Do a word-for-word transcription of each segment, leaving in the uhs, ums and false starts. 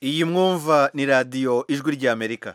iyi mwumva ni radiyo ijwi ry'Amerika.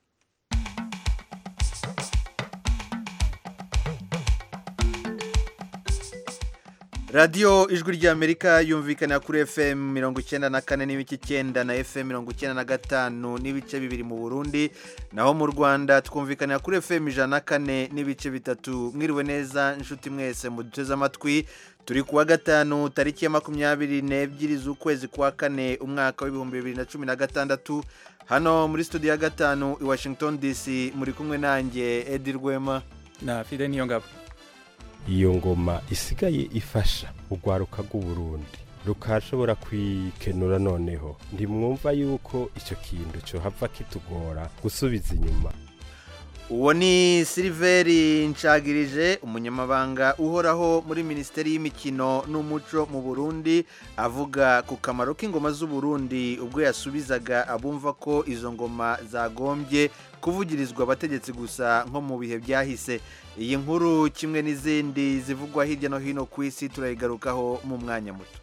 radiyo ijwi ry'Amerika yumvikana kuri F M mirongo icyenda na kane n'ibice icyenda na F M mirongo icyenda na gatanu n'ibice bibiri mu Burundi, naho mu Rwanda twumvikana kuri F M ijana na kane n'ibice bitatu. Mwiriwe neza inshuti mwese muduteze amatwi, turi kuwa gatanu tariki ya makumyabiri n'ebyiri z'ukwezi kwa kane umwaka w'ibihumbi bibiri na cumi na gatandatu. Hano muri studio ya gatanu i Washington D C muri kumwe nanjye Edi Rwema na Fide Niyongabo. Iyo ngoma isigaye ifasha urwaruka rw'Uburundi rukashobora kwikenura, noneho ndimwumva yuko icyo kintu cyo hava kitugora gusubiza inyuma. Uwo ni Silveri Ncagirije, umunyamabanga uhoraho muri Minisiteri y'Imikino n'Umuco mu Burundi, avuga ku kamaro k'ingoma z'u Burundi ubwo yasubizaga abumva ko izo ngoma zagombye kuvugirizwa abategetsi gusa nko mu bihe byahise. Iyi nkuru kimwe n'izindi zivugwa hirya no hino ku isi turayigarukaho mu mwanya muto.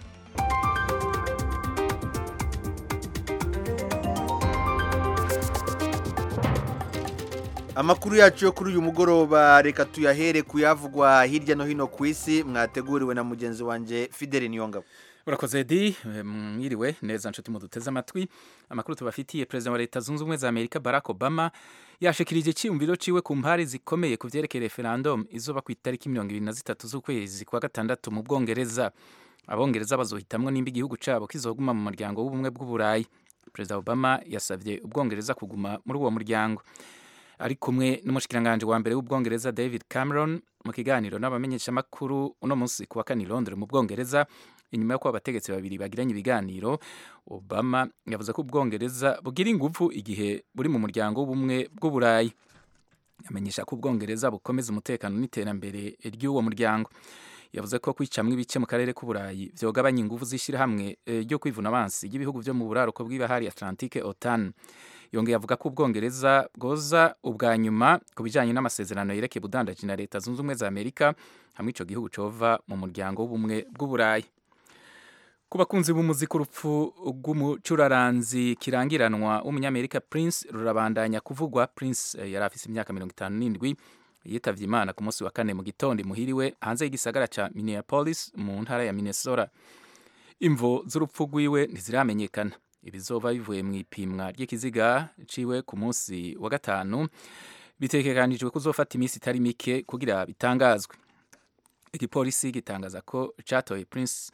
Amakuru yacu yo kuri uyu mugoroba reka tuyahere kuyavugwa hirya no hino ku isi, mwateguriwe na mugenzi wanje Fidel Niyongabo. Urakoze Edi, mwiriwe neza nshuti muduteze amatwi. Amakuru tubafitiye: President wa Leta Zunze Ubumwe za Amerika Barack Obama yashikirije cyumviro ciwe ku mpari zikomeye ku vyerekeye referendum izoba ku itariki mirongo ibiri na zitatu z'ukwezi kwa gatandatu mu Bwongereza. Abongereza bazohitamwo nimba igihugu cabo kizoguma mu muryango w'ubumwe bw'Uburayi. President Obama yasavye Ubwongereza kuguma muri uwo muryango. Ari kumwe n'umushikiranganje wa mbere w'Ubwongereza David Cameron mu kiganiro n'abamenyesha makuru uno munsi kuwa kane i Londres mu Bwongereza, inyuma y'uko abategetsi babiri bagiranye ibiganiro. Obama yavuze ko Ubwongereza bugira ingufu igihe buri mu muryango w'ubumwe bw'Uburayi. Yamenyesha ko Ubwongereza bukomeza umutekano n'iterambere ry'uwo muryango. Yavuze ko kwicamwe ibice mu karere k'Uburayi vyogabanya ingufu zishira hamwe ryo kwivuna abansi y'ibihugu byo mu buraruko bw'ibahari Atlantique OTAN. Yongeye avuga ko Ubwongereza bwoza ubwa nyuma ku bijanye n'amasezerano yerekeye ubudandaji na Leta Zunze Ubumwe za Amerika, hamwe ico gihugu cova mu muryango w'ubumwe bw'Uburayi. Ku bakunzi b'umuziki, urupfu rw'umucuraranzi kirangiranwa w'umunyamerika Prince rurabandanya kuvugwa. Prince yari afise imyaka mirongo itanu n'indwi, yitavye Imana ku munsi wa kane mu gitondo muhiriwe hanze y'igisagara ca Minneapolis mu ntara ya Minnesota. Imvo z'urupfu rwiwe ntiziramenyekana. Ibizova bivuye mu ipimwa ry'ikiziga ciwe ku munsi wa gatanu bitegekanijwe kuzofata iminsi itari mike kugira bitangazwe. Igipolisi gitangaza ko catoye Prince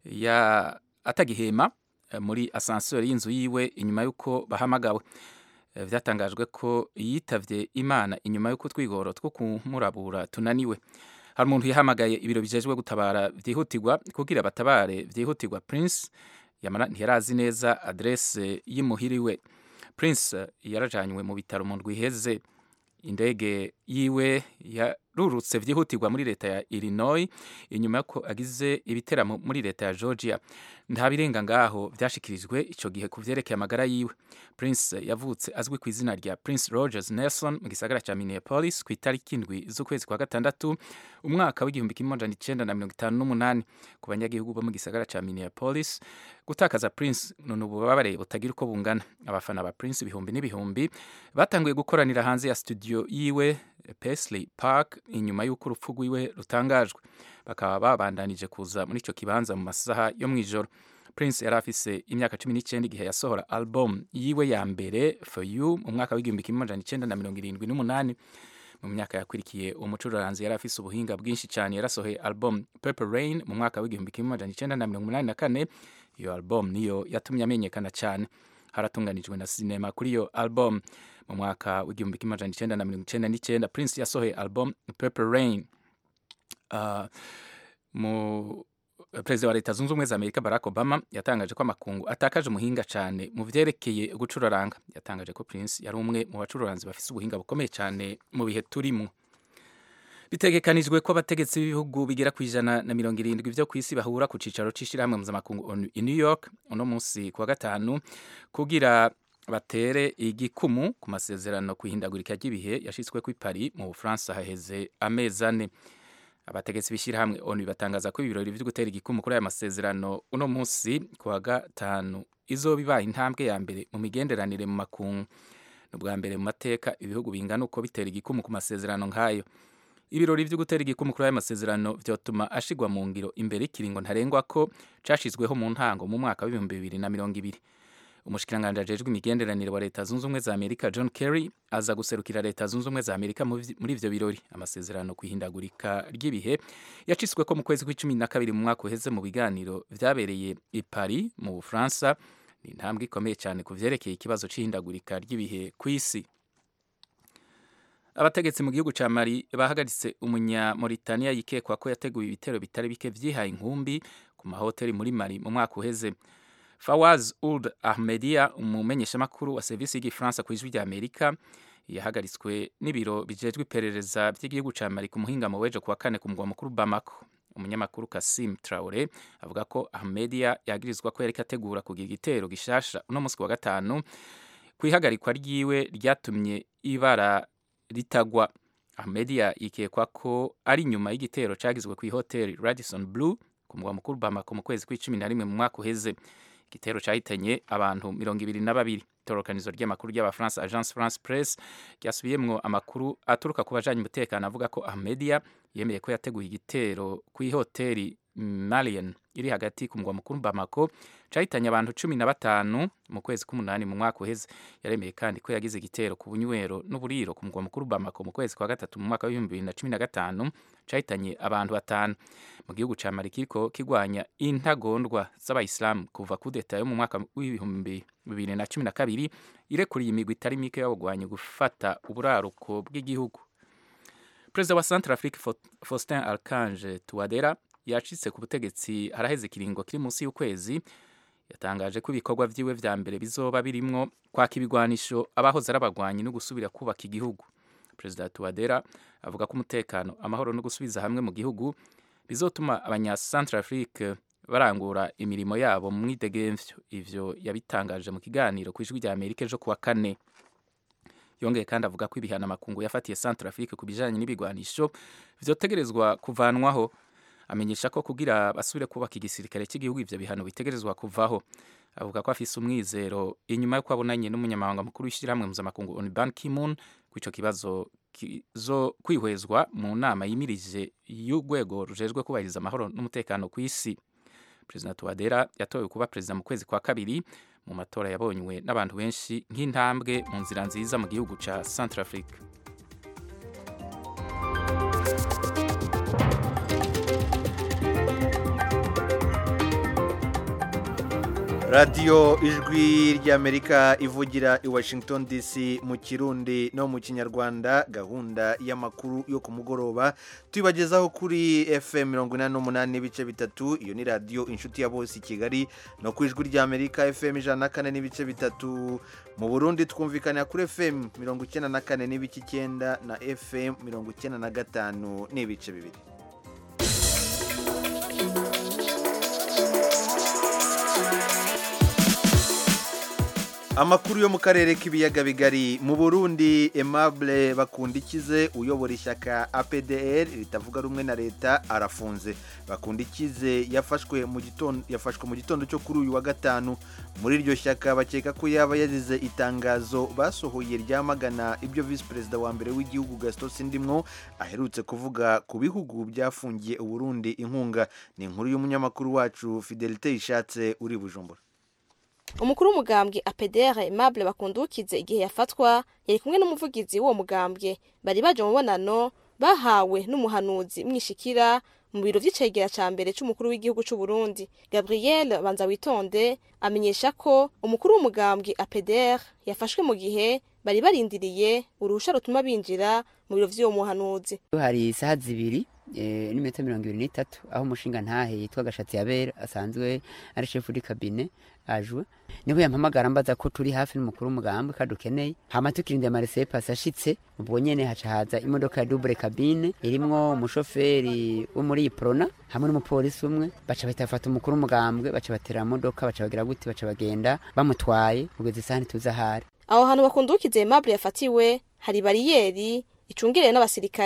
ya atagihema muri ascenseur y'inzu yiwe inyuma yuko bahamagawe. Vyatangajwe ko yitavye Imana inyuma yuko twigoro two kumurabura tunaniwe. Hari umuntu yahamagaye ibiro bijejwe gutabara vyihutirwa kugira batabare vyihutirwa Prince, yamara ntiyarazi neza adresse y'imuhiriwe. Prince yarajanywe mu bitaro mu ndwi iheze. Indege yiwe yarurutse vyihutirwa muri leta ya Illinois inyuma yuko agize ibiteramo muri leta ya Georgia. Nta birenga ngaho vyashikirijwe ico gihe kuvyerekeye amagara yiwe. Prince yavutse azwi ku izina rya Prince Rogers Nelson mu gisagara ca Minneapolis ku itariki indwi z'ukwezi kwa gatandatu umwaka w'igihumbi kimwe amajana icenda na mirongo itanu n'umunani. Ku banyagihugu bo mu gisagara ca Minneapolis, gutakaza Prince none ububabare butagira uko bungana. Abafana ba Prince ibihumbi n'ibihumbi batanguye gukoranira hanze ya studio yiwe Paisley Park inyuma y'uko urupfu rwiwe rutangajwe. Bakaba babandanije kuza muri ico kibanza mu masaha yo mwijoro. Prince yari afise imyaka cumi n'icenda igihe yasohora album yiwe ya mbere For You mu mwaka w'igihumbi kimwe amajana icenda na mirongo irindwi n'umunani. Mu myaka yakurikiye umucuraranzi yari afise ubuhinga bwinshi cyane. Yarasohoye album Purple Rain mu mwaka w'igihumbi kimwe amajana icenda na mirongo umunani na kane. Iyo album niyo yatumye amenyekana cyane. Haratunganijwe na sinema kuri iyo album. Mu mwaka w'igihumbi kimwe amajana icenda na mirongo icenda n'icenda Prince yasohoye album Purple Rain. Uh, mu President wa Leta Zunze Ubumwe za Amerika Barack Obama yatangaje ko amakungu atakaje umuhinga cyane mu vyerekeye gucuraranga. Yatangaje ko Prince yari umwe mu bacuraranzi bafise ubuhinga bukomeye cyane mu bihe turimo. Bitegekanijwe ko abategetsi b'ibihugu bigera ku ijana na mirongo irindwi vyo kw'isi bahura ku cicaro c'ishirahamwe mpuzamakungu ONU i New York uno munsi kuwa gatanu kugira batere igikumu ku masezerano kwihindagurika ry'ibihe yashitswe ku Paris mu Bufaransa haheze amezi ane. Abategetsi b'ishirahamwe ONU batangaza ko ibirori vyo gutera igikumu kuri aya masezerano uno munsi kuwa gatanu izoba ibaye intambwe ya mbere mu migenderanire mu makungu. Ni ubwa mbere mu mateka ibihugu bingana uko bitera igikumu ku masezerano nk'ayo. Ibirori vyo gutera igikumu kuri ayo masezerano vyotuma ashigwa mu ngiro imbere y'ikiringo ntarengwa ko cashizweho mu ntango mu mwaka w'ibihumbi bibiri na mirongo ibiri. Umushikiranganje ajejwe imigenderanire wa Leta Zunze Ubumwe za Amerika John Kerry aza guserukira Leta Zunze Ubumwe za Amerika muri ivyo birori. Amasezerano kwihindagurika ry'ibihe yacisweko mu kwezi kw'icumi na kabiri mu mwaka uheze mu biganiro vyabereye i Paris mu Bufaransa. Ni intambwe ikomeye cyane ku vyerekeye ikibazo c'ihindagurika ry'ibihe kw'isi. Abategetsi mu gihugu ca Mali bahagaritse umunya Mauritania yikekwa ko yateguye ibitero bitari bike vyihaye inkumbi ku mahoteli muri Mali mu mwaka uheze. Fawaz Ould Ahmedia, umumenyeshamakuru wa serivisi y'igifaransa ku ijwi rya Amerika, yahagaritswe n'ibiro bijejwe iperereza by'igihugu ca Mali ku muhingamo w'ejo kuwa kane ku mugwa mukuru Bamako. Umunyamakuru Kassim Traoré avuga ko Ahmedia yagirizwa ko yariko ategura kugira igitero gishasha uno musi wa gatanu. Kwihagarikwa ryiwe ryatumye ibara ritagwa. Ahmedia yikekwa ko ari nyuma y'igitero cagizwe ku hoteli Radisson Blu ku mugwa mukuru Bamako mu kwezi kw'icumi na rimwe mu mwaka uheze. Igitero cahitanye abantu mirongo ibiri na babiri. Itororokanizo ry'amakuru ry'Abafaransa Agence France Presse ryasubiyemwo amakuru aturuka ku bajanye umutekano avuga ko Ahmedia yemeye ko yateguye igitero ku hoteli Malien iri hagati ku mugwa mukuru Bamako cahitanye abantu cumi na batanu mu kwezi k'umunani mu mwaka uheze. Yaremeye kandi ko yagize igitero ku bunywero n'uburiro ku mugwa mukuru Bamako mu kwezi kwa gatatu mu mwaka w'ibihumbi bibiri na cumi na gatanu cahitanye abantu batanu. Mu gihugu ca Mali kiriko kigwanya intagondwa z'abayisilamu kuva kudeta yo mu mwaka w'ibihumbi bibiri na cumi na kabiri irekuriye imigwi itari mike y'abagwanyi gufata uburaruko bw'igihugu. Perezida wa Centrafrique Faustin Archange Touadera yacitse ku butegetsi haraheze ikiringo kiri munsi y'ukwezi. Yatangaje ko ibikorwa vyiwe vya mbere bizoba birimwo kwaka ibigwanisho abahoze ari abagwanyi no gusubira kubaka igihugu. Perezida Touadera avuga ko umutekano, amahoro no gusubiza hamwe mu gihugu bizotuma abanya Centrafrique barangura imirimo yabo mu mwidegemvyo. Ivyo yabitangaje mu kiganiro ku ijwi rya Amerika ejo kuwa kane. Yongeye kandi avuga ko ibihano makungu yafatiye Centrafrique ku bijanye n'ibigwanisho vyotegerezwa kuvanwaho. Amenyesha ko kugira basubire kubaka igisirikare cy'igihugu ivyo bihano bitegerezwa kuvaho. Avuga ko afise umwizero inyuma yo kwabonanye n'umunyamabanga mukuru w'ishyirahamwe mpuzamakungu Onu Ban Ki-moon ku ico kibazo kizo kwihwezwa mu nama yimirije y'urwego rujejwe kubahiriza amahoro n'umutekano ku isi. Perezida Touadera yatowe kuba perezida mu kwezi kwa kabiri mu matora yabonywe n'abantu benshi nk'intambwe mu nzira nziza mu gihugu ca Centrafrique. Radio Ijwi ry'Amerika ivugira i Washington D C mu Kirundi no mu Kinyarwanda. Gahunda y'amakuru yo ku mugoroba tubagezaho kuri F M mirongo inani n'umunani n'ibice bitatu. Iyo ni radio inshuti ya bose i Kigali, no ku Ijwi ry'Amerika F M ijana na kane n'ibice bitatu. Mu Burundi twumvikana kuri F M mirongo icyenda na kane n'ibice icyenda na F M mirongo icyenda na gatanu n'ibice bibiri. Amakuru yo mu karere k'ibiyaga bigari. Mu Burundi, Aimable Bakundikize uyobora ishyaka A P D R ritavuga rumwe na leta arafunze. Bakundikize yafashwe mu gitondo yafashwe mu gitondo cyo kuri uyu wa gatanu. Muri iryo shyaka bakeka ko yaba yazize itangazo basohoye ryamagana ibyo Vice President wa mbere w'igihugu Gaston Sindimwo aherutse kuvuga ku bihugu byafungiye u Burundi inkunga. Ni inkuru y'umunyamakuru wacu Fidelite Ishatse uri Bujumbura. Umukuru w'umugambwe A P D R Aimable Bakundukize igihe yafatwa yari kumwe n'umuvugizi w'uwo mugambwe, bari baje mu mubonano bahawe n'umuhanuzi mwishikira mu biro vy'icegera ca mbere c'umukuru w'igihugu c'u Burundi. Gabriel Banzawitonde amenyesha ko umukuru w'umugambwe A P D R yafashwe mu gihe bari barindiriye uruhusha rutuma binjira mu biro vy'uwo muhanuzi. Hari isaha zibiri eh n'imetero mirongo ibiri n'itatu aho umushinga ntahe yitwa Gashatsi Yabera asanzwe ari chef du cabinet ajwe niho yampamagara mbaza ko turi hafi n'umukuru w'umugambwe kadukeneye, hama tukirinde amaresepe passe ashitse ubwo nyene haca haza imodoka ya double cabine irimwo umushoferi wo muri Prona hamwe n'umupolisi umwe, baca batafata umukuru w'umugambwe baca batera modoka baca bagira guti baca bagenda bamutwaye kugeza isahani tuzahari. Aho hantu Bakundukize Aimable yafatiwe hari bariyeri icungereye n'abasirikare.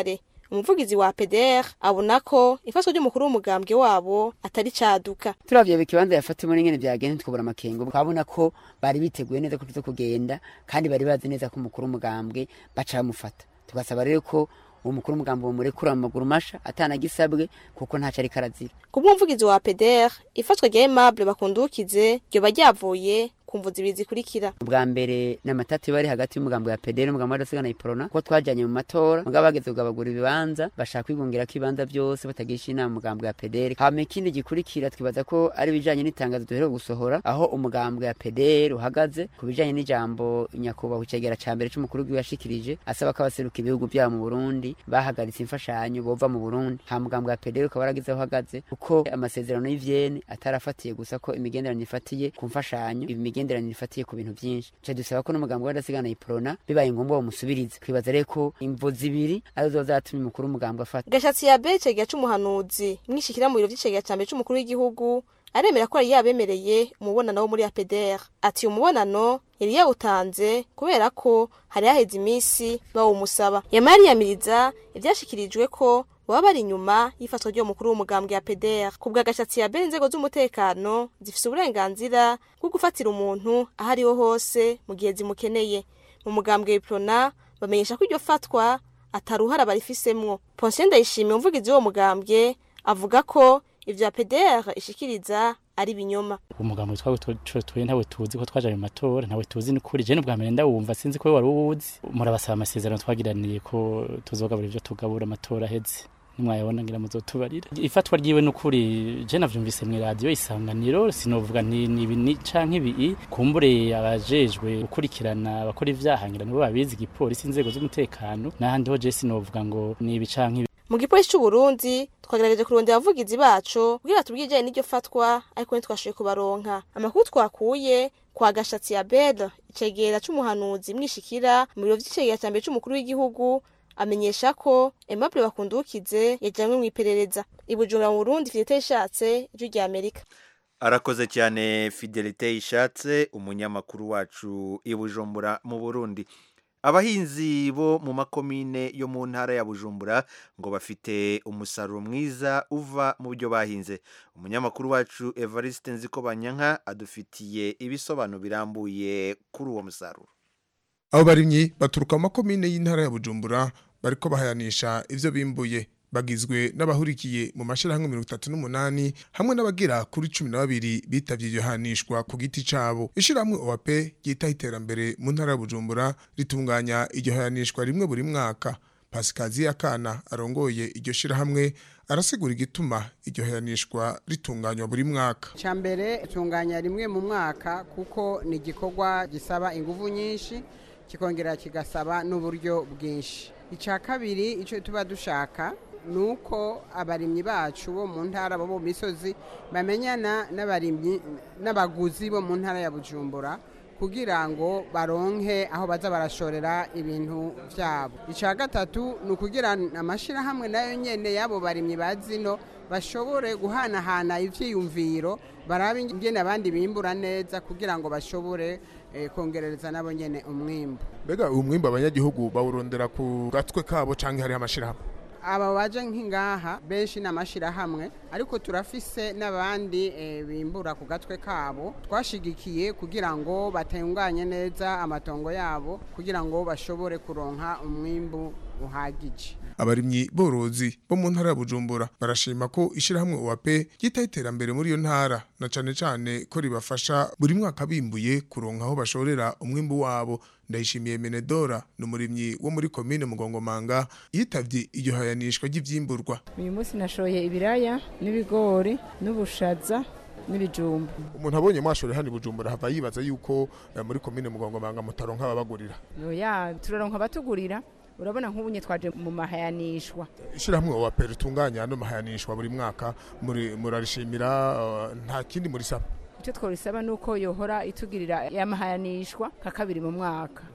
umuvugizi wa P D R abona ko ifatwa ry'umukuru w'umugambwe wabo atari caduka. Turavye bikibanza yafatimo n'ingene byagenda tukubura amakengo twabona ko bari biteguye neza ko tuzo kugenda kandi bari bazi neza ko umukuru w'umugambwe baca bamufata. Tugasaba rero ko umukuru w'umugambwe murekura amaguru masha atanagisabwe kuko ntaca ari karazira. Kubw'umuvugizi wa P D R ifatwa rya Aimable Bakundukize ryo bajyavuye kumvuza ibizikurikira. Ubwa mbere n'amatati bari hagati y'umugambwe ya P D R n'umugambwe w'adasigana iprona ko twajanye mu matora mugabo bageze kugabagura ibibanza bashaka kwigungira ko ibibanza byose batagisha inama umugambwe ya P D R. Hama ikindi gikurikira twibaza ko ari bijanye n'itangazo duheruka gusohora aho umugambwe ya P D R uhagaze ku bijanye n'ijambo nyakubahwa icegera ca mbere c'umukuru w'iyashikirije asaba ko abaseruka ibihugu byabo mu Burundi bahagaritse imfashanyo bova mu Burundi. Ha mugambwe ya P D R ukaba waragize aho uhagaze kuko amasezerano y'Ivyene atarafatiye gusa ko imigenderanire ifatiye ku mfashanyo imigenderanire ifatiye ku bintu byinshi. Cyo dusaba ko n'umugambwe w'adasigana iprona bibaye ngombwa bamusubirize. Kwibaza rero ko imvo zibiri arizo zatumye umukuru w'umugambwe afata. Gashatsi ya Bece cegera c'umuhanuzi mwishikira mu biro vy'icegera ca mbere c'umukuru w'igihugu aremera ko ari yabemereye umubonano wo muri A P D R. Ati umubonano yari yawutanze kubera ko hari haheze imisi bawumusaba. Yamari yamiriza ivyashikirijwe ko baba bari inyuma y'ifatwa ryo mukuru w'umugambwe ya P D R. Kubwa Gashatsi ya Bece inzego z'umutekano zifise uburenganzira bwo gufatira umuntu ahari ho hose mu gihe zimukeneye. Mu mugambwe w'iprona bamenyesha ko iryo fatwa ataruhara barifisemwo. Ponsiyo Ndayishimiye umuvugizi w'uwo mugambwe avuga ko ivya P D R ishikiriza ari binyoma. Umugambwe twawe twe ntawe tuzi ko twaje mu matora ntawe tuzi n'ukuri je n'ubwa mbere ndawumva sinzi ko wari uwuzi. Murabasaba amasezerano twagiraniye ko tuzogabura ivyo tugabura amatora heze. Nimwayabona ngira muzotubarira. Ifatwa ryiwe n'ukuri je navyumvise mu radio Isanganiro sinovuga ni ni canke ibi kumbure abajejwe gukurikirana abakora ivyaha ngira nibo babizi igipolisi inzego z'umutekano n'ahandi ho je sinovuga ngo ni ibi canke. Mu gipolisi c'u Burundi twagerageje kurondera abavugizi bacu kugira tubwije n'iryo fatwa ariko ntitwashoboye kubaronka. Amakuru twakuye kwa Gashatsi ya Bece icegera c'umuhanuzi mwishikira mu biro vy'icegera ca mbere c'umukuru w'igihugu amenyesha ko Aimable Bakundukize yajanywe mu iperereza. Ibujumbura mu Burundi Fidelite Ishatse ijwi rya Amerika. Arakoze cyane Fidelite Ishatse umunyamakuru wacu Ibujumbura mu Burundi. Abahinzi bo mu makomine yo mu ntara ya Bujumbura ngo bafite umusaruro mwiza uva mu byo bahinze. Umunyamakuru wacu Evariste Nzikobanyanka adufitiye ibisobanuro birambuye kuri uwo musaruro. Abo barimyi baturuka mu makomine y'intara ya Bujumbura bariko bahayanisha ivyo bimbuye bagizwe n'abahurikiye mu mashirahamwe mirongo itatu n'umunani hamwe n'abagira kuri cumi na babiri bitavye iryo hanishwa ku giti cabo. Ishirahamwe O A P ryitaho iterambere mu ntara ya Bujumbura ritunganya iryo hayanishwa rimwe buri mwaka. Pasikazi Akana arongoye iryo shirahamwe arasigura igituma iryo hayanishwa ritunganywa buri mwaka. Cambere itunganya rimwe mu mwaka kuko ni igikorwa gisaba inguvu nyinshi kikongera kigasaba n'uburyo bwinshi. Ica kabiri ico tuba dushaka nuko abarimyi bacu bo mu ntara bo mu misozi bamenyana n'abarimyi n'abaguzi bo mu ntara ya Bujumbura kugira ngo baronke aho baza barashorera ibintu vyabo. Ica gatatu nukugira amashirahamwe nayo nyene yabo barimyi bazino bashobore guhanahana ivyiyumviro barabe ingene abandi bimbura neza kugira ngo bashobore eh, kongerereza nabo nyene umwimbo. Bega umwimbo abanyagihugu bawurondera ku gatwe kabo canke hari amashirahamwe. Aba waje nk'ingaha benshi n'amashirahamwe ariko turafise n'abandi e, bimbura ku gatwe kabo twashigikiye kugira ngo batunganye neza amatongo yabo kugira ngo bashobore kuronka umwimbu uhagije. Abarimyi borozi bo mu ntara ya Bujumbura barashima ko ishirahamwe O A P ryitaho iterambere muri iyo ntara na cane cane ko ribafasha buri mwaka bimbuye kuronka aho bashorera umwimbu wabo. Ndayishimiye Menedora n'umurimyi wo muri komine Mugongomanga yitavye iryo hayanishwa ry'ivyimburwa. Uyu munsi nashoye ibiraya n'ibigori n'ubushaza n'ibijumba. Umuntu abonye mwashore hano Bujumbura hava yibaza yuko muri komine Mugongomanga mutaronka ababagurira. Oya turaronka abatugurira. Urabona nk'ubunye twaje mu mahayanishwa. Ishirahamwe O A P ritunganya ano mahayanishwa buri mwaka muri murarishimira uh, nta kindi muri saba. Icyo tworisaba nuko yohora itugirira yamahayanishwa ka kabiri mu mwaka.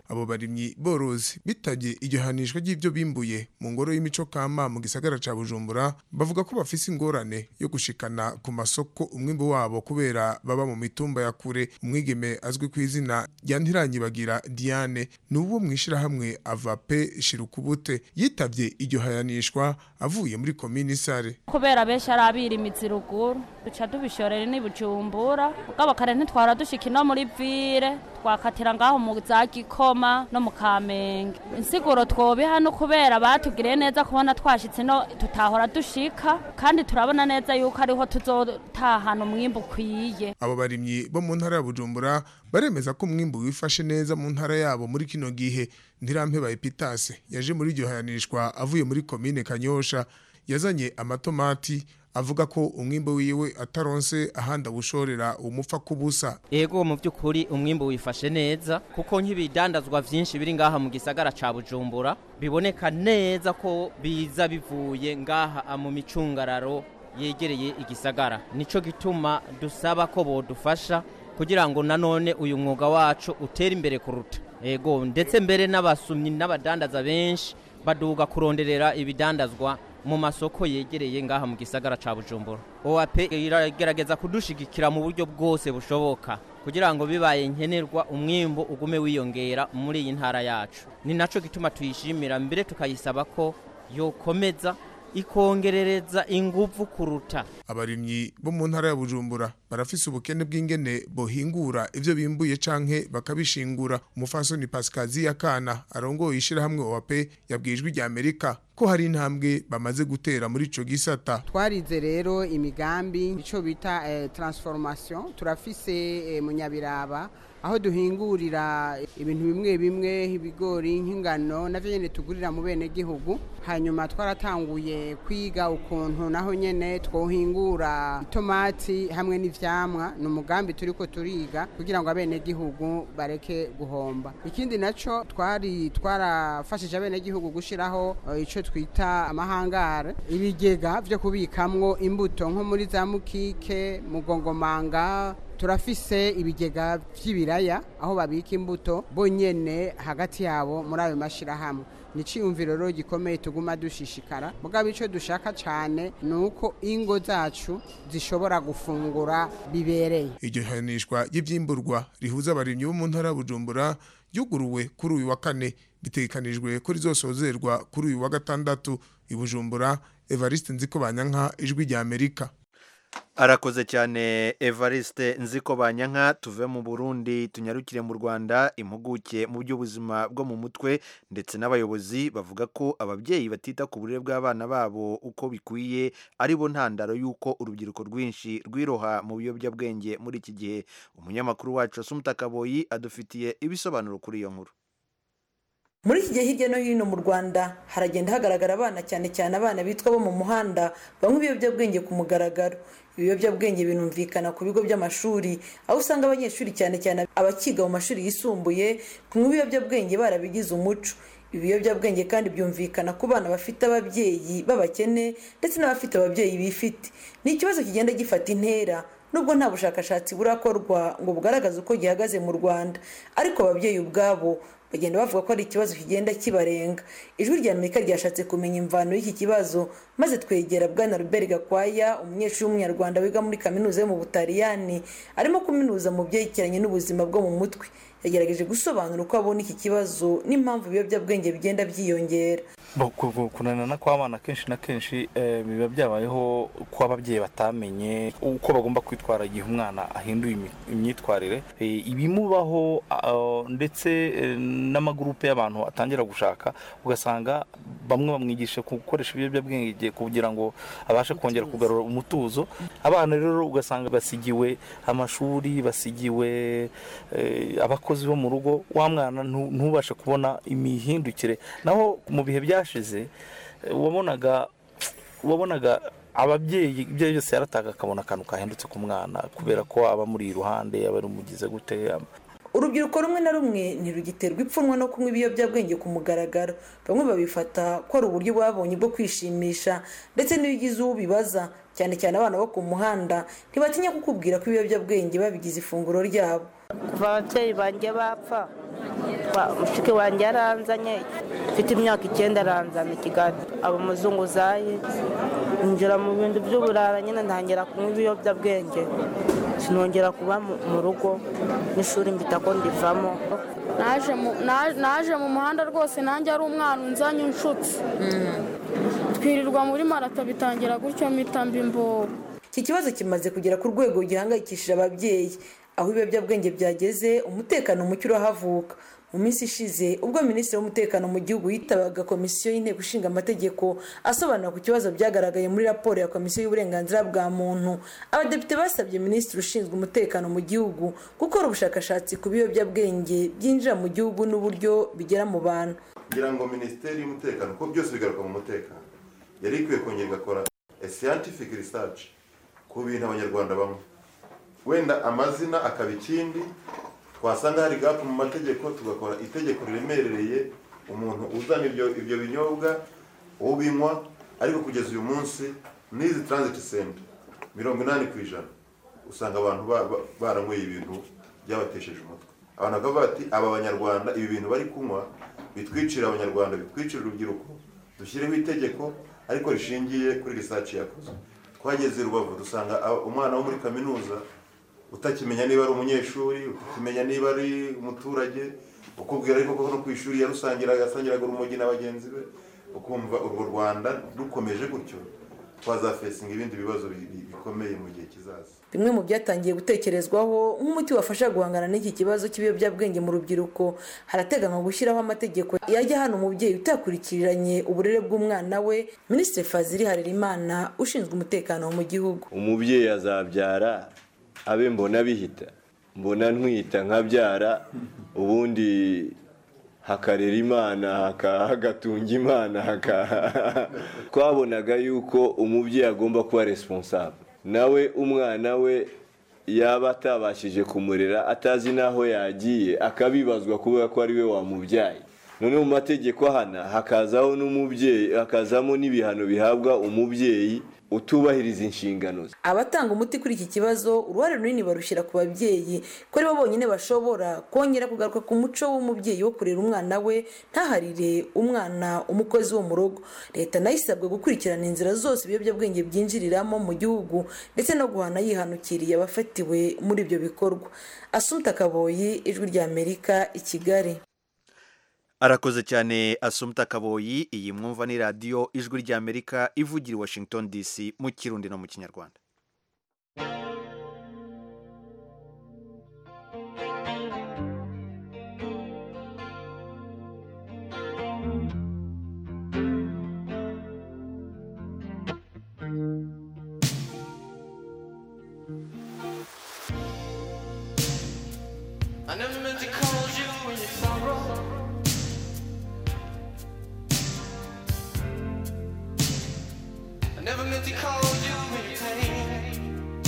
abo barimyi borozi bitabye iryo hanishwa ry'ibyo bimbuye mu ngoro y'imico kama mu gisagara ca Bujumbura bavuga ko bafise ingorane yo gushikana ku masoko umwimbu wabo kubera baba mu mitumba ya kure. Umwigeme azwi ku izina rya Ntiranyibagira Diane n'uwo mwishira hamwe Avape Shirukubute yitabye iryo hayanishwa avuye muri komini Sare. Kubera besha arabira imiziruguru duca tubishorera ni Bujumbura ugaba kare ntitwara dushika no muri vire twakatira ngaho mu za Gikoma no mu Kamenge. Insiguro twobe hano kubera batugiriye neza kubona twashitse no tutahora dushika kandi turabona neza yuko ariho tuzotahana umwimbu kwiye. Abo barimyi bo mu ntara ya Bujumbura baremeza ko umwimbu wifashe neza mu ntara yabo muri kino gihe. Ntirampeba Epitase yaje muri iryo hayanishwa avuye muri komine Kanyosha yazanye amatomati avuga ko umwimbo wiwe ataronse ahanda gushorera umupfa kubusa. Ego mu byukuri umwimbo wifashe neza kuko nk'ibidandazwa vyinshi biri ngaha mu gisagara ca Bujumbura biboneka neza ko biza bivuye ngaha mu micungararo yegereye igisagara. Nico gituma dusaba ko bodufasha kugira ngo nanone uyu mwuga wacu utera imbere kuruta. Ego ndetse mbere n'abasumyi n'abadandaza benshi baduga kuronderera ibidandazwa mu masoko yegereye ngaha mu gisagara ca Bujumbura. O A P iragerageza kudushigikira mu buryo bwose bushoboka kugira ngo bibaye nkenerwa umwimbo ugume wiyongera muri iyi ntara yacu. Ni naco gituma tuyishimira mbere tukayisaba ko yokomeza ikongerereza inguvu kuruta. Abarimyi bo mu ntara ya Bujumbura barafise ubukene bw'ingene bohingura ivyo bimbuye canke bakabishingura. Umufasoni Pascazi Yakana arongoye ishira hamwe O A P yabwijwe rya Amerika ko hari intambwe bamaze gutera muri ico gisata. Twarize rero imigambi ico bita eh, transformation turafise eh, mu Nyabiraba aho duhingurira ibintu bimwe bimwe ibigori nk'ingano navyo nyene tugurira mu bene gihugu. Hanyuma twaratanguye kwiga ukuntu naho nyene twohingura tomati hamwe n'ivyamwa. N'umugambi turiko turiga kugira ngo abene gihugu bareke guhomba. Ikindi naco twari twarafashije abene gihugu gushiraho uh, ico twita amahangare ibigega vyo kubikamwo imbuto nko muri za Mukike, Mugongomanga. Turafise ibigega vy'ibiraya aho babika imbuto bonyene hagati yabo muri ayo mashira hamwe. Ni ciyumviro rero gikomeye tuguma dushishikara mugabo ico dushaka cyane nuko ingo zacu zishobora gufungura bibereye. Iryo hanishwa y'ivyimburwa rihuza abarimyi bo mu ntara ya Bujumbura yuguruwe kuri uyu wa kane bitegekanijwe ko rizosozerwa kuri uyu wa gatandatu i Bujumbura. Evariste Nzikobanyanka, Ijwi rya Amerika. Arakoze cyane Evariste Nzikobanyanka. Tuve mu Burundi tunyarukire mu Rwanda. Impuguke mu by'ubuzima bwo mu mutwe ndetse n'abayobozi bavuga ko ababyeyi batita ku burere bw'abana babo uko bikwiye ari bo ntandaro y'uko urubyiruko rwinshi rwiroha mu biyobyabwenge muri iki gihe. Umunyamakuru wacu Asumta Kaboyi adufitiye ibisobanuro kuri iyo nkuru. Muri iki gihe hirya no hino mu Rwanda haragenda hagaragara abana cyane cyane abana bitwa bo mu muhanda bamwe ibiyobyabwenge ku mugaragaro. Ibiyobyabwenge binumvikana ku bigo by'amashuri aho usanga abanyeshuri cyane cyane abakiga mu mashuri yisumbuye kunywa ibiyobyabwenge barabigize umuco. Ibiyobyabwenge kandi byumvikana ku bana bafite ababyeyi b'abakene ndetse n'abafite ababyeyi bifite. Ni ikibazo kigenda gifata intera nubwo nta bushakashatsi burakorwa ngo bugaragaze uko gihagaze mu Rwanda, ariko ababyeyi ubwabo bagenda bavuga ko ari ikibazo kigenda kibarenga. Ijwi rya Amerika ryashatse kumenya imvano y'iki kibazo maze twegera Bwana Robert Gakwaya, umunyeshuri w'umunyarwanda wiga muri kaminuza yo mu Butaliyani arimo kuminuza mu byerekeranye n'ubuzima bwo mu mutwe. Yagerageje gusobanura uko abona iki kibazo n'impamvu ibiyobyabwenge bigenda byiyongera. Kunanana kw'abana kenshi na kenshi biba byabayeho ko ababyeyi batamenye uko bagomba kwitwara igihe umwana ahinduye imyitwarire. Ibimubaho ndetse n'amagurupe y'abantu atangira gushaka ugasanga bamwe bamwigisha gukoresha ibiyobyabwenge kugira ngo abashe kongera kugarura umutuzo. Abana rero ugasanga basigiwe amashuri, basigiwe abakozi bo mu rugo, wa mwana ntubashe kubona imihindukire. Naho mu bihe byashize wabonaga wabonaga ababyeyi ibyo byose yarataga akabona akantu kahindutse ku mwana kubera ko aba muri iruhande aba rumugize gute. Urubyiruko rumwe na rumwe ntirugiterwa ipfunwe no kunywa ibiyobyabwenge ku mugaragaro. Bamwe babifata ko ari uburyo babonye bwo kwishimisha ndetse n'ibigize uwo bibaza, cyane cyane abana bo ku muhanda ntibatinya kukubwira ko ibiyobyabwenge babigize ifunguro ryabo. Kuva ababyeyi banjye bapfa mushiki wanjye yaranzanye mfite imyaka icyenda aranzana i Kigali aba umuzunguzayi ninjira mu bintu by'uburara nyine ntangira kunywa ibiyobyabwenge sinongera kuba mu rugo n'ishuri mbita ko ndivamo naje mu muhanda rwose nanjye ari umwana unzanye inshuti twirirwa muri marato bitangira gutyo mitambi imbobo. Iki kibazo kimaze kugera ku rwego gihangayikishije ababyeyi aho ibiyobyabwenge byageze umutekano muke urahavuka. Mu minsi ishize ubwo minisitiri w'umutekano mu gihugu yitabaga komisiyo y'inteko ishinga amategeko asobanura ku kibazo byagaragaye muri raporo ya komisiyo y'uburenganzira bwa muntu, abadepite basabye minisitiri ushinzwe umutekano mu gihugu gukora ubushakashatsi ku biyobyabwenge byinjira mu gihugu n'uburyo bigera mu bantu. Ngira ngo minisiteri y'umutekano ko byose bigaruka mu mutekano yari ikwiye kongera igakora a scientific research ku bintu abanyarwanda bamwe, wenda amazina akaba ikindi, twasanga hari gap mu mategeko tugakora itegeko riremereye umuntu uzana ibyo ibyo binyobwa ubinywa, ariko kugeza uyu munsi n'izi transit center mirongo inani ku ijana usanga abantu baranyweye ibintu byabatesheje umutwe. Abantu bakavuga ati aba banyarwanda ibi bintu bari kunywa bitwicira abanyarwanda, bitwicira urubyiruko, dushyireho itegeko ariko rishingiye kuri research yakozwe. Twageze Rubavu dusanga umwana wo muri kaminuza utakimenya niba ari umunyeshuri, utakimenya niba ari umuturage, ukubwira ariko ko no ku ishuri yarusangira gasangiraga urumogi na bagenzi be, ukumva urwo Rwanda rukomeje gutyo twazafesinga ibindi bibazo bikomeye mu gihe kizaza. Bimwe mu byatangiye gutekerezwaho nk'umuti wafasha guhangana n'iki kibazo cy'ibiyobyabwenge mu rubyiruko, harateganywa gushyiraho amategeko yajya hano umubyeyi utakurikiranye uburere bw'umwana we. Minisitiri Fazili Harerimana ushinzwe umutekano mu gihugu: umubyeyi azabyara abe mbona bihita, mbona ntwita nkabyara, ubundi hakarera Imana hagatunga Imana haka twabonaga yuko umubyeyi agomba kuba responsable, nawe umwana we yaba atabashije kumurera atazi naho yagiye akabibazwa kubera ko ari we wamubyaye. None mu mategeko hana hakazaho n'umubyeyi, hakazamo n'ibihano bihabwa umubyeyi utubahiriza inshingano. Abatanga umuti kuri iki kibazo uruhare runini barushyira ku babyeyi ko ari bo bonyine bashobora kongera kugaruka ku muco w'umubyeyi wo kurera umwana we ntaharire umwana umukozi wo mu rugo. Leta nayo isabwa gukurikirana inzira zose ibiyobyabwenge byinjiriramo mu gihugu ndetse no guhana yihanukiriye abafatiwe muri ibyo bikorwa. Assumpta Kaboyi, Ijwi rya Amerika, i Kigali. Arakoze cyane Assumpta Kaboyi. Iyi mwumva ni radio Ijwi rya Amerika ivugira i Washington D C mu Kirundi no mu Kinyarwanda. I never meant to call you when you sorrow. I never meant to call you when you're pain.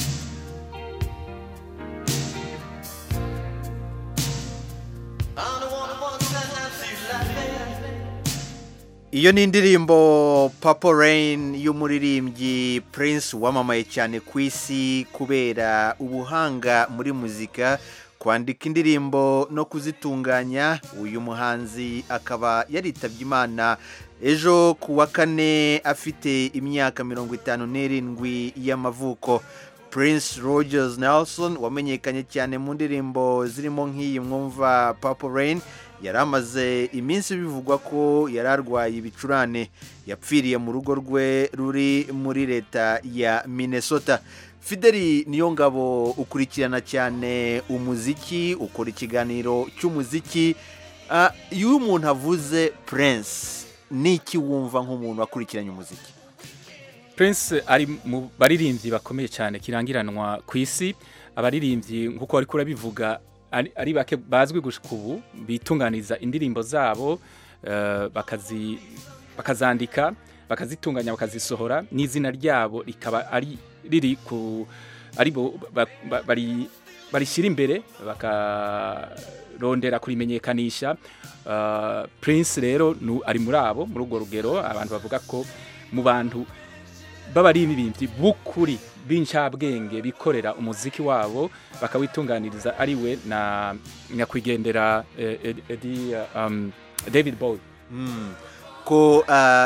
I'm the one who wants to have you laughing. Iyo ni indirimbo Purple Rain y'umuririmbyi Prince wamamaye cyane ku isi kubera ubuhanga muri muzika, kwandika indirimbo no kuzitunganya. Uyu muhanzi akaba yaritabye Imana ejo ku wa kane afite imyaka mirongo itanu n'irindwi y'amavuko. Prince Rogers Nelson wamenyekanye cyane mu ndirimbo zirimo nk'iyi mwumva Purple Rain, yari amaze iminsi bivugwa ko yari arwaye ibicurane. Yapfiriye mu rugo rwe ruri muri leta ya Minnesota. Fideli Niyongabo ukurikirana cyane umuziki, ukora ikiganiro cy'umuziki. Uh, iyo umuntu avuze Prince niki wumva nk'umuntu akurikiranye umuziki? Prince ari mu baririmbyi bakomeye cyane kirangiranwa ku isi. Abaririmbyi nkuko ari kura bivuga ari, ari bake bazwi gushika ubu bitunganiza indirimbo zabo, uh, bakazi bakazandika, bakazitunganya, bakazisohora, n'izina ryabo rikaba ari riri ku aribo bari barishyira imbere bakarondera kurimenyekanisha. Uh, Prince rero ari muri abo muri urwo rugero abantu bavuga ko mu bantu b'abaririmbyi b'ukuri b'incabwenge bikorera umuziki wabo bakawitunganiriza ari we na nyakwigendera eh, Ed- Eddie, um, David Bowie. Mm. ko uh,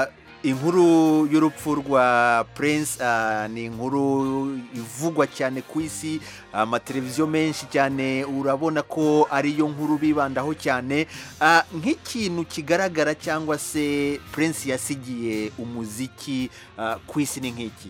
inkuru y'urupfu rwa Prince uh, ni inkuru ivugwa cyane ku isi, amateleviziyo menshi cyane urabona ko ariyo nkuru bibandaho cyane. uh, nk'ikintu kigaragara cyangwa se Prince yasigiye umuziki uh, ku isi ni nk'iki?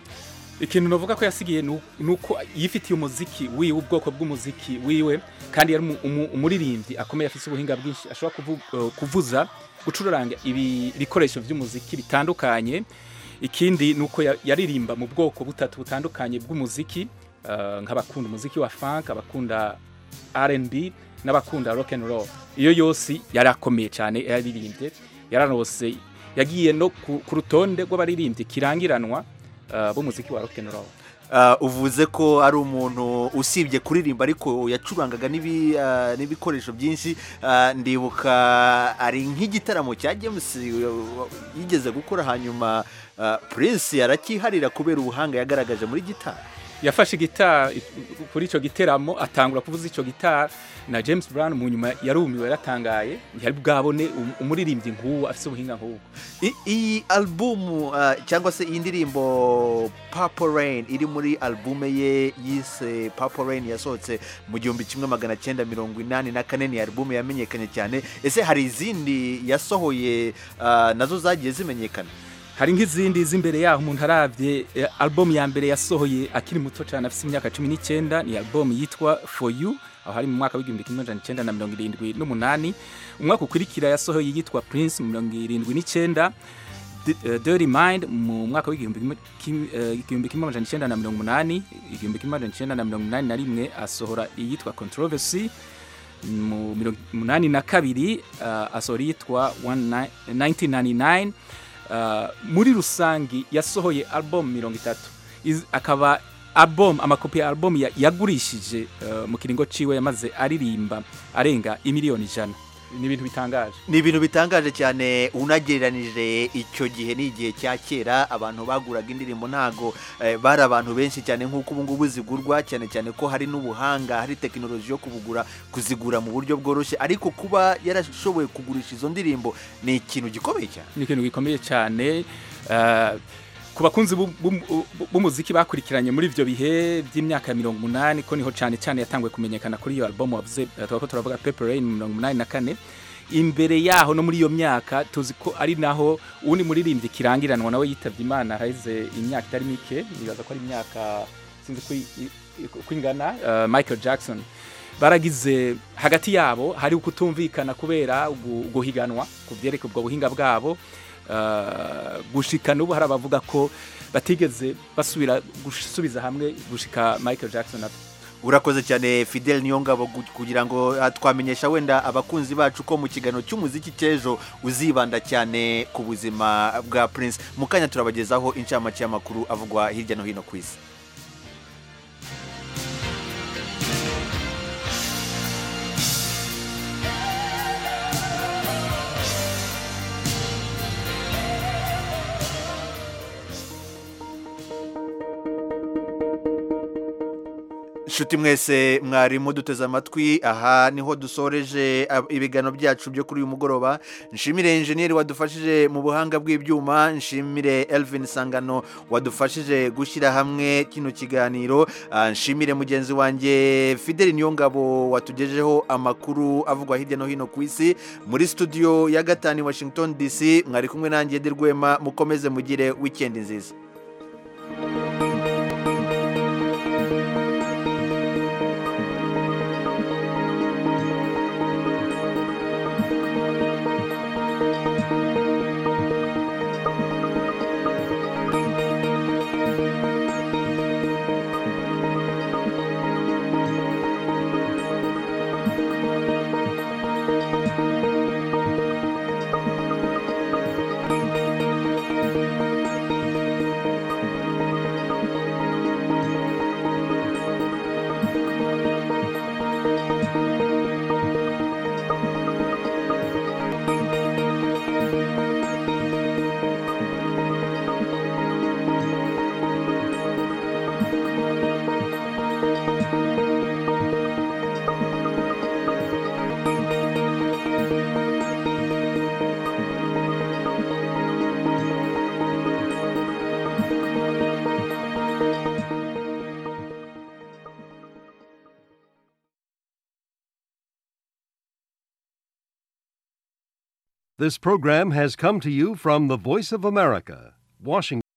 Ikintu novuga ko yasigiye nu- nuko yifitiye umuziki wiwe, ubwoko bw'umuziki wiwe, kandi yari umu- umu- umuririmbyi akomeye afite ubuhinga bwinshi, ashobora kuvu- uh, kuvuza gucuranga ibi bikoresho by'umuziki bitandukanye. Ikindi nuko ya- yaririmba mu bwoko butatu butandukanye bw'umuziki, uh, nk'abakunda umuziki wa funk, abakunda R and B n'abakunda rock and roll. Iyo yose yarakomeye cyane yaririmbye, yaranose yagiye no ku ku rutonde rw'abaririmbyi kirangiranwa uh, b'umuziki wa rock and roll. Uh, uvuze ko ari umuntu usibye kuririmba ariko yacurangaga n'ibi uh, n'ibikoresho byinshi. uh, ndibuka ari nk'igitaramo cya James uh, yigeze gukora, hanyuma uh, Prince yarakiharira kubera ubuhanga yagaragaje muri gitari. Yafashe gitari kuri ico giteramo atangura kuvuza ico gitari, na James Brown mu nyuma yarumiwe, yaratangaye, yari bwabone um- umuririmbyi nk'uwo afite ubuhinga nk'ubwo. I- iyi album uh, cyangwa se iyi ndirimbo Purple Rain iri muri album ye yise Purple Rain yasohotse mu gihumbi kimwe magana cyenda mirongo inani na kane, ni album yamenyekanye cyane. Ese hari izindi yasohoye uh, nazo zagiye zimenyekana? Hari nk'izindi z'imbere yaho umuntu aravye eh, album ya mbere yasohoye akiri muto cyane afite imyaka cumi n'icyenda, ni album yitwa For You, aho hari mu mwaka w'igihumbi kimwe magana cyenda na mirongo irindwi n'umunani. Umwaka ukurikira yasohoye yitwa Prince mu mirongo irindwi n'icyenda, D- eh, Dirty Mind mu mwaka w'igihumbi kimwe kim- eh, igihumbi kimwe magana cyenda na mirongo umunani, igihumbi kimwe magana cyenda na mirongo umunani na rimwe asohora iyitwa Controversy. Mu mirongo umunani na kabiri uh, asohora iyitwa nineteen ninety-nine. Uh, muri rusangi yasohoye album mirongo itatu. Iz- akaba album amakopi ya album ya- yagurishije uh, mu kiringo ciwe yamaze aririmba arenga imiliyoni ijana. Ni ibintu bitangaje. Ni ibintu bitangaje cyane unagereranije icyo gihe n'igihe cya kera. Abantu baguraga indirimbo ntago eh, bari abantu benshi cyane nk'uko ubu ngubu zigurwa, cyane cyane ko hari n'ubuhanga, hari tekinoloji yo kubugura kuzigura mu buryo bworoshye, ariko kuba yarashoboye kugurisha izo ndirimbo ni ikintu gikomeye cyane. Ni ikintu gikomeye cyane. Uh, ku bakunzi b'u- b'u- b'umuziki bakurikiranye muri ivyo bihe by'imyaka ya mirongo umunani, ko niho cyane cyane yatangwe kumenyekana kuri iyo album wavuze, uh, twako turavuga Purple Rain mu mirongo umunani na kane. Imbere yaho no muri iyo myaka tuzi ko ari naho uwundi muririmbyi kirangiranwa nawe yitavye Imana haize imyaka itari mike, nibaza ko ari imyaka sinzi ko i- i- ko ingana, uh, Michael Jackson. Baragize hagati yabo hari ukutumvikana kubera ugu- guhiganwa kuvyereka ubwo buhinga bwabo. Uh, gushika n'ubu hari abavuga ko batigeze basubira gusubiza hamwe gushika Michael Jackson apfa. Urakoze cyane Fidel Niyongabo gu- kugira ngo uh, twamenyesha wenda abakunzi bacu ko mu kiganiro cy'umuziki cy'ejo uzibanda cyane ku buzima bwa Prince. Mu kanya turabagezaho incamake y'amakuru avugwa hirya no hino ku isi. Nshuti mwese mwarimu duteze amatwi, aha niho dusoreje ab- ibiganiro byacu byo kuri uyu mugoroba. Nshimire engineer wadufashije mu buhanga bw'ibyuma, nshimire Elvin Sangano wadufashije gushyira hamwe kino kiganiro, ah, nshimire mugenzi wanjye Fidel Niyongabo watugejeho amakuru avugwa hirya no hino ku isi. Muri studio ya gatanu i Washington D C mwari kumwe nanjye Dirwema, mukomeze mugire weekend nziza. This program has come to you from the Voice of America, Washington.